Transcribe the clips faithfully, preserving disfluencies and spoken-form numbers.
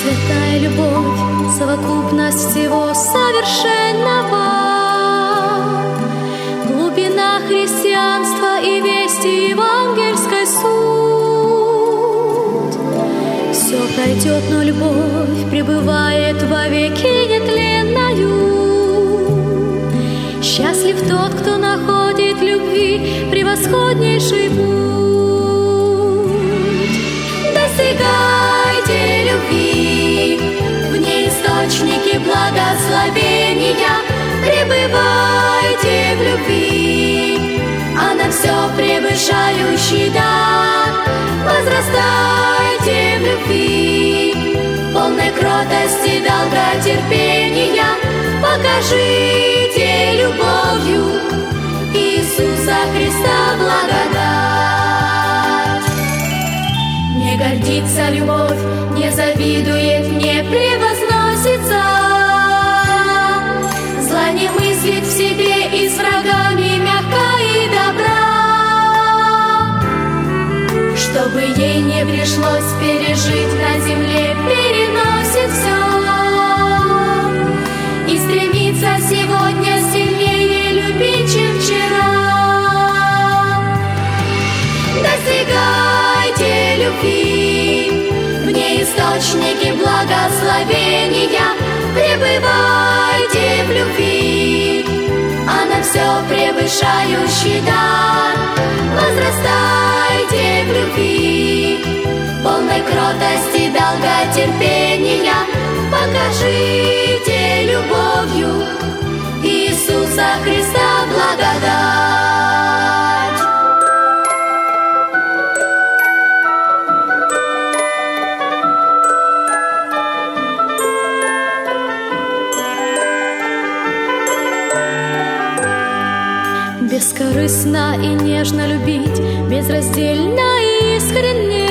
Святая любовь, совокупность всего совершенного, глубина христианства и вести евангельской суть. Все пройдет, но любовь пребывает вовеки нетленною. Счастлив тот, кто находит любви превосходнейший путь. Достигайте любви, в ней источники благословения. Пребывайте в любви, она все превышающий дар. Возрастайте в любви, полной кротости, долготерпения. Покажите любовью Иисуса Христа благодать. Не гордится любовь, не завидует, не превозносится, зла не мыслит в себе и с врагами мягка и добра. Чтобы ей не пришлось пережить на земле, переносит все и стремится сегодня сильнее любить, чем вчера. Достигайте любви, в ней источники благословения. Пребывайте в любви, она все превышающий дар. Возрастайте в любви, полной кротости, долготерпения. Покажите любовью Иисуса Христа благодать. Бескорыстно и нежно любить, безраздельно и искренне,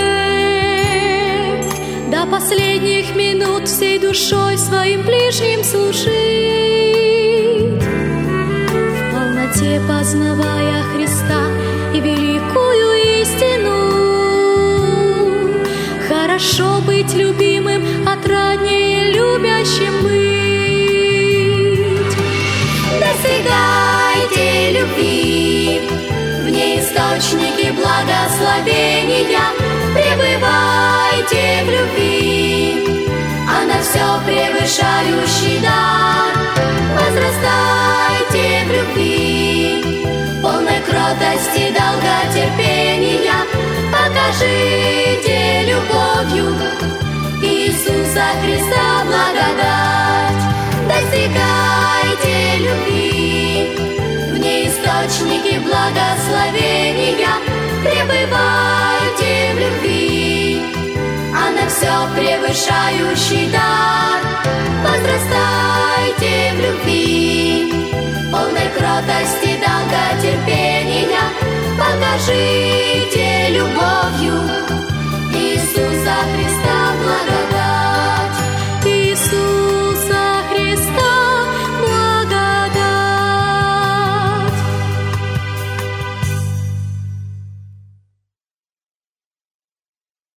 до последних минут всей душой своим ближним служить, в полноте познавая Христа и великую истину. Хорошо быть любимым, отраднее любящим быть. Достигайте любви, в ней источники благословения. Пребывайте в любви, она все превышающий дар. Возрастайте в любви, полной кротости, долготерпения. Покажите любовью Иисуса Христа благодать. Достигайте любви, в ней источники благословения. Пребывайте в любви, она все превышающий дар. Возрастайте в любви, полной кротости, долготерпения. Покажите любовью